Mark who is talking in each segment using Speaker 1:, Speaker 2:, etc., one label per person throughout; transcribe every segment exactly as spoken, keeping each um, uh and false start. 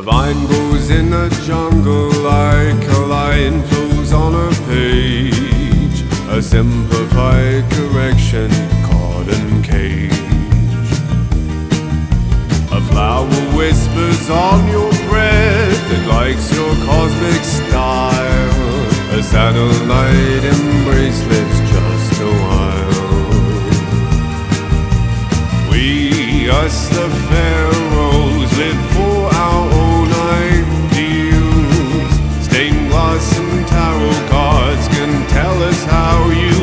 Speaker 1: vine grows in the jungle like a line flows on a page, a simplified correction, cotton cage. A flower whispers on your breath, it likes your cosmic style. A satellite embrace lives just a while. We, us the pharaohs, live for our own ideals. Stained glass and tarot cards can tell us how you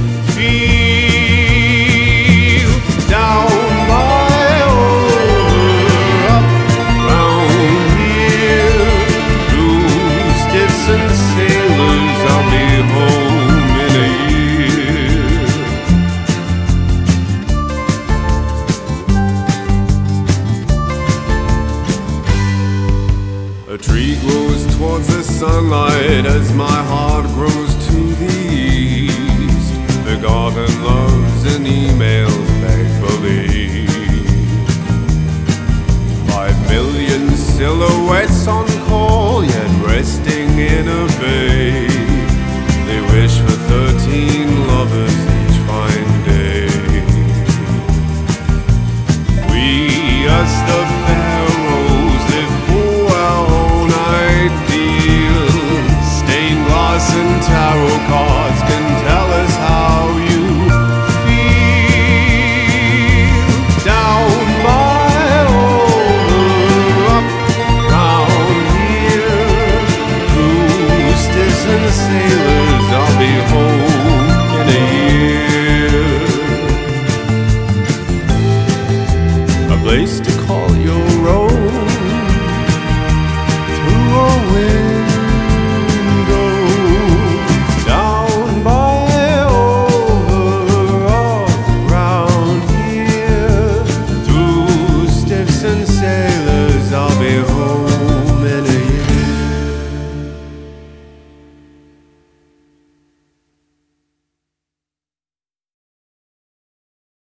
Speaker 1: feel. Down by over, up round here, through stiffs and sailors, I'll be home in a year. A tree grows towards the sunlight as my heart grows to the east. The garden loves and emails make believe. Five million silhouettes on call, yet resting in a bay. They wish for thirteen lovers each fine day. We, us the pharaohs, live for our own ideals. Stained glass and tarot cards can tell us how you feel. Down by over, up round here, through stiffs and sailors, I'll be home in a year. A place to